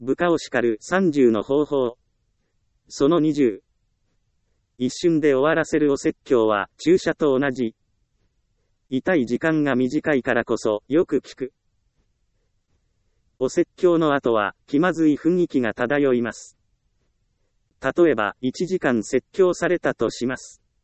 部下を叱る30の方法。その20。一瞬で終わらせるお説教は注射と同じ。痛い時間が短いからこそよく聞く。お説教の後は気まずい雰囲気が漂います。例えば1時間説教されたとします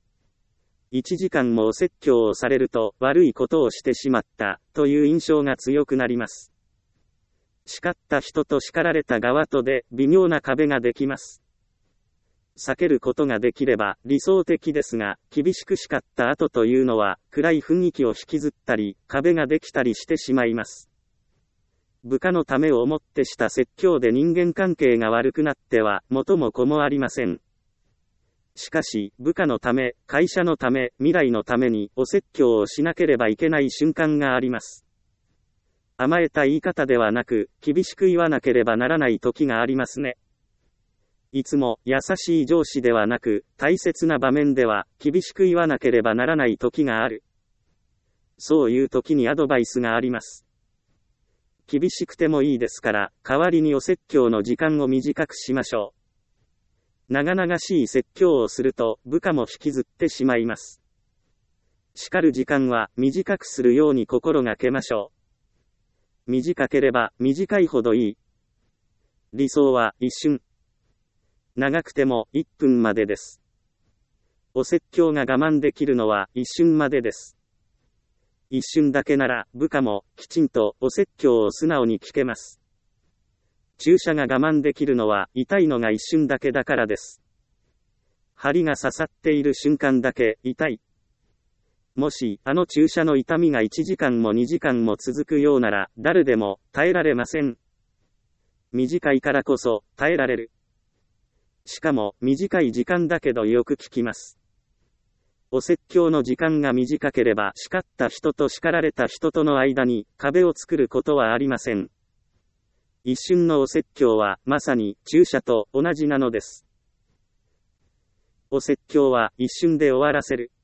。1時間もお説教をされると悪いことをしてしまったという印象が強くなります。叱った人と叱られた側とで微妙な壁ができます。避けることができれば理想的ですが、厳しく叱った後というのは暗い雰囲気を引きずったり、壁ができたりしてしまいます。部下のためを思ってした説教で人間関係が悪くなっては元も子もありません。しかし、部下のため、会社のため、未来のためにお説教をしなければいけない瞬間があります。甘えた言い方ではなく、厳しく言わなければならない時がありますね。いつも優しい上司ではなく、大切な場面では厳しく言わなければならない時がある。そういう時にアドバイスがあります。厳しくてもいいですから、代わりにお説教の時間を短くしましょう。長々しい説教をすると部下も引きずってしまいます。叱る時間は短くするように心がけましょう。短ければ短いほどいい。理想は一瞬。長くても1分までです。お説教が我慢できるのは一瞬までです。一瞬だけなら部下もきちんとお説教を素直に聞けます。注射が我慢できるのは痛いのが一瞬だけだからです。針が刺さっている瞬間だけ痛い。もしあの注射の痛みが1時間も2時間も続くようなら誰でも耐えられません。短いからこそ耐えられる。しかも短い時間だけどよく聞きます。お説教の時間が短ければ叱った人と叱られた人との間に壁を作ることはありません。一瞬のお説教はまさに注射と同じなのです。お説教は一瞬で終わらせる。